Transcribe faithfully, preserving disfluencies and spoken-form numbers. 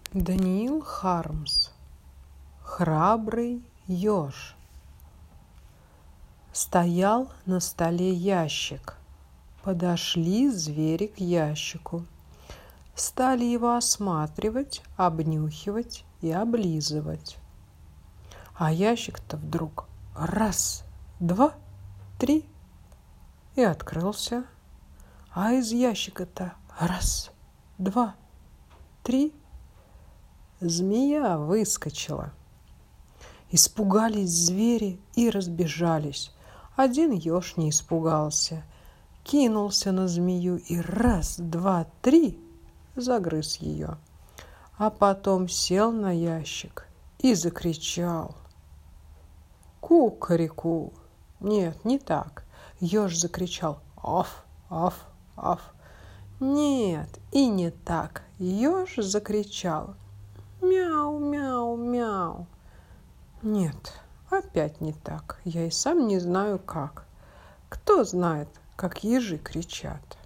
Даниил Хармс. Храбрый еж. Стоял на столе ящик. Подошли звери к ящику. Стали его осматривать, обнюхивать и облизывать. А ящик-то вдруг раз, два, три и открылся. А из ящика-то раз, два, три змея выскочила. Испугались звери и разбежались. Один еж не испугался, кинулся на змею и раз, два, три загрыз ее. А потом сел на ящик и закричал: «Ку-ка-ре-ку!» Нет, не так. Еж закричал: «Аф, аф, аф!» Нет, и не так. Еж закричал: «Мяу, мяу, мяу!» Нет, опять не так. Я и сам не знаю как. Кто знает, как ежи кричат?